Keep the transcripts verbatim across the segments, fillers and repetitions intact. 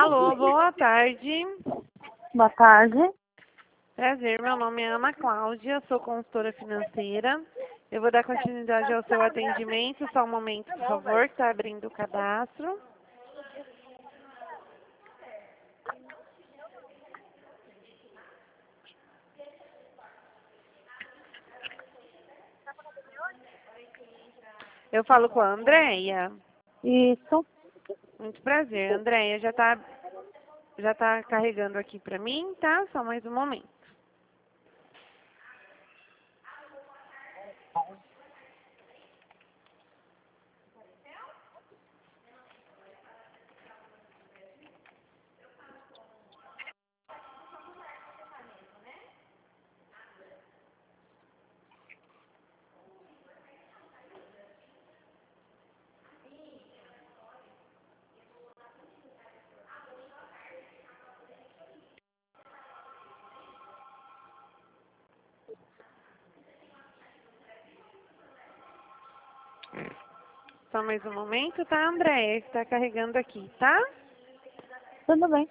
Alô, boa tarde. Boa tarde. Prazer, meu nome é Ana Cláudia, sou consultora financeira. Eu vou dar continuidade ao seu atendimento, só um momento, por favor, que está abrindo o cadastro. Eu falo com a Andréia. Isso. Muito prazer, Andréia, já está já tá carregando aqui para mim, tá? Só mais um momento. Só mais um momento, tá, Andréia? Que está carregando aqui, tá? Tudo bem.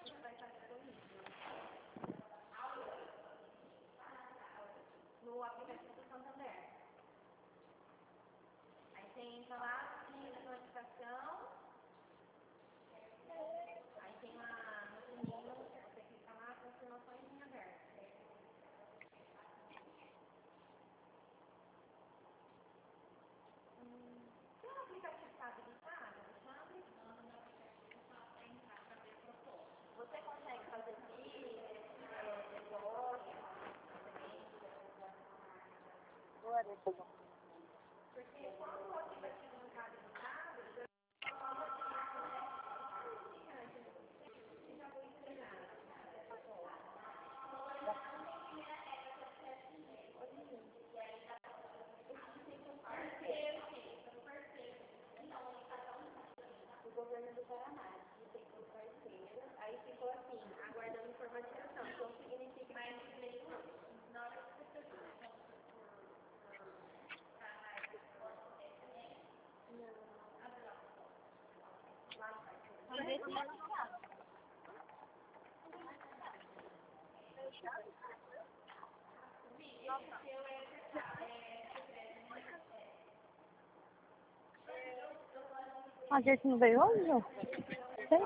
A gente não veio hoje, não? Sim.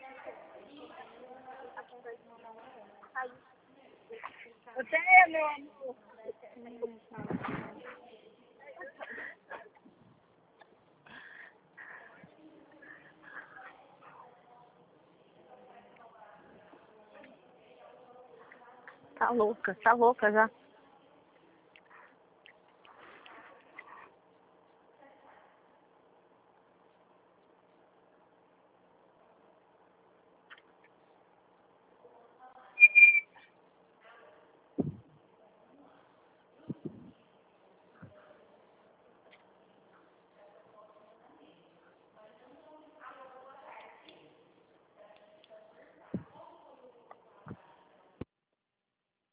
Você, meu amor. Tá louca, tá louca já.